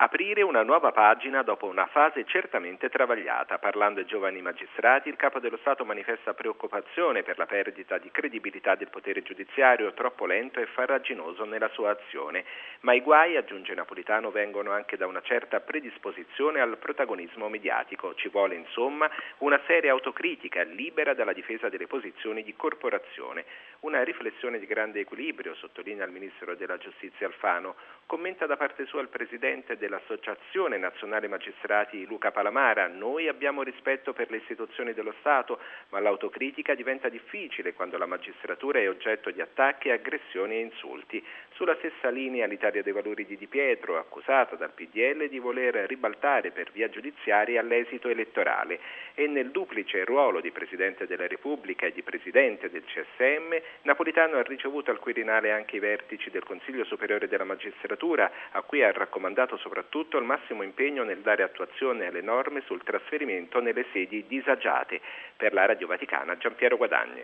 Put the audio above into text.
Aprire una nuova pagina dopo una fase certamente travagliata. Parlando ai giovani magistrati, il Capo dello Stato manifesta preoccupazione per la perdita di credibilità del potere giudiziario, troppo lento e farraginoso nella sua azione. Ma i guai, aggiunge Napolitano, vengono anche da una certa predisposizione al protagonismo mediatico. Ci vuole insomma una seria autocritica, libera dalla difesa delle posizioni di corporazione. Una riflessione di grande equilibrio, sottolinea il Ministro della Giustizia Alfano. Commenta da parte sua il Presidente dell'Associazione Nazionale Magistrati Luca Palamara: noi abbiamo rispetto per le istituzioni dello Stato, ma l'autocritica diventa difficile quando la magistratura è oggetto di attacchi, aggressioni e insulti. Sulla stessa linea l'Italia dei Valori di Di Pietro, accusata dal PDL di voler ribaltare per via giudiziaria l'esito elettorale, e nel duplice ruolo di Presidente della Repubblica e di Presidente del CSM, Napolitano ha ricevuto al Quirinale anche i vertici del Consiglio Superiore della Magistratura, a cui ha raccomandato soprattutto il massimo impegno nel dare attuazione alle norme sul trasferimento nelle sedi disagiate. Per la Radio Vaticana, Giampiero Guadagni.